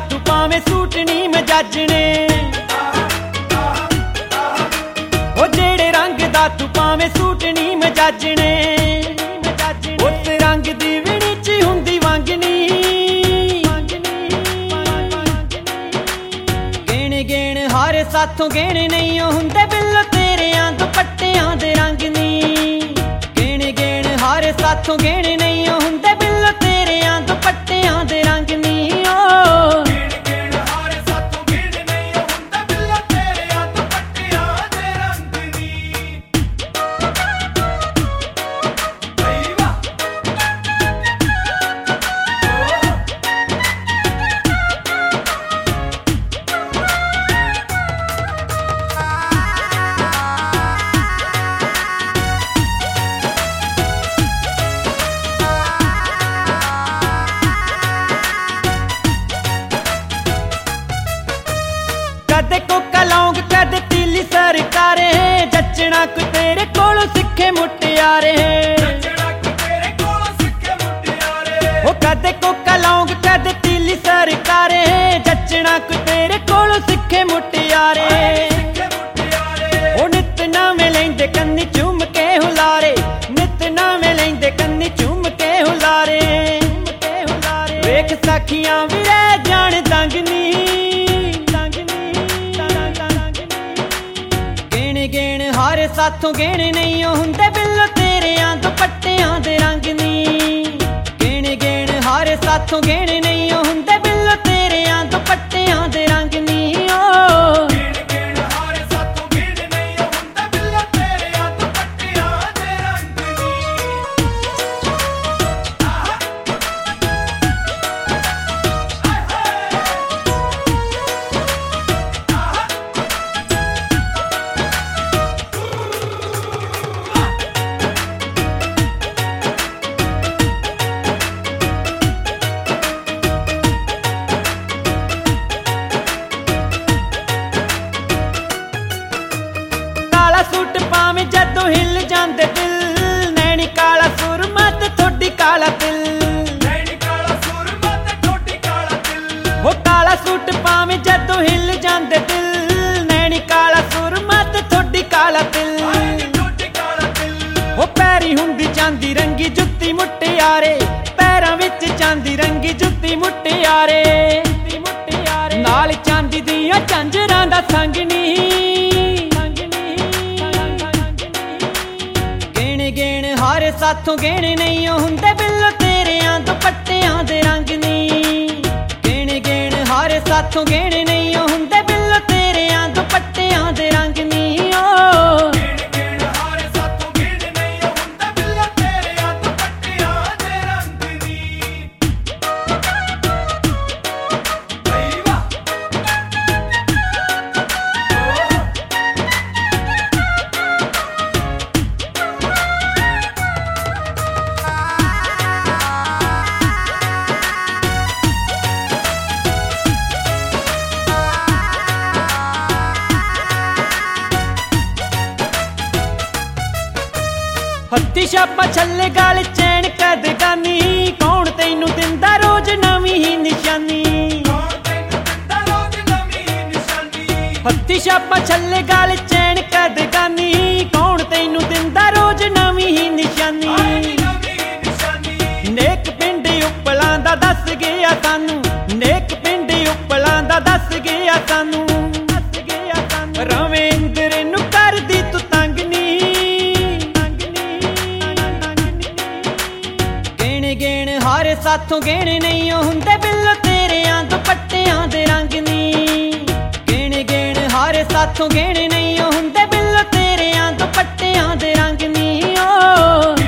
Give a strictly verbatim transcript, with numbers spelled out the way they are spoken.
तू पावे सूट नी मजाजने, ओ जेड़े रंग दा तू पावे सूट नी मजाजने, उस रंग दी भी नीची हुंदी वांगनी। गेण गेण हारे साथों गेण नहीं हुंदे बिल्लो तेरेयां दुपट्टियां दे रंग नी। गेण गेण हारे साथों गेण नहीं हुंदे बिल्लो तेरेयां दुपट्टियां दे रंग नी। कदे कोका लौंग कदे तीली सरकारे, जचना कोई तेरे कोलों सिखे मुटियारे। ओ कदे कोका लौंग कदे तीली सरकारे, जचना कोई तेरे कोलों सिखे मुटियारे। ओ नित नवें लैंदे कन्नी चूम के हुलारे, नित नवें लैंदे कन्नी चूम के हुलारे। वेख सखियां भी रह जान दंगनी। गेण हारे साथों गेण नहीं हुंदे बिल्लो तेरेयां दुपट्टियां दे रंग नी। गेण गेण हारे साथों गेण नहीं हुंदे बिल्लो तेरेयां दुपट्टियां दे रंग नी। सूट पावे जदों हिल जांदे दिल, नैनी काला सुरमा ते थोड़ी काला दिल। हो काला सूट पावे जदों हिल जांदे दिल, नैनी काला सुरमा ते थोड़ी काला दिल। हो पैरी हुंदी चांदी रंगी जुत्ती मुटियारे, पैरां विच चांदी रंगी जुत्ती मुटियारे। नाल चांदी दियां झांजरां दा संगनी। गेण हारे साथों गेण नहीं हुंदे बिल्लो तेरेयां दुपट्टियां दे रंग नी। गेण गेण हारे साथों गेण नहीं हुंदे बिल्लो तेरेयां दुपट्टियां दे रंग नी। हत्ती छापा छल्ले गाल चैन कदगानी, कौन तैनू दिंदा रोज नवीं ही निशानी। हत्ती छापा छल्ले गाल चैन कदगानी, कौन तैनू दिंदा रोज नवीं ही निशानी। नेक पिंड उपलां दा दस गया सानू, नेक पिंड उपलां दा दस गया सानू। रविंद्र नू कर दी तू तंग नी। गेण हारे साथों गेण नहीं हुंदे बिल्लो तेरेयां दुपट्टियां दे रंग नी। गेण गेण हारे साथों गेण नहीं हुंदे बिल्लो तेरेयां दुपट्टियां दे रंग नी। ओ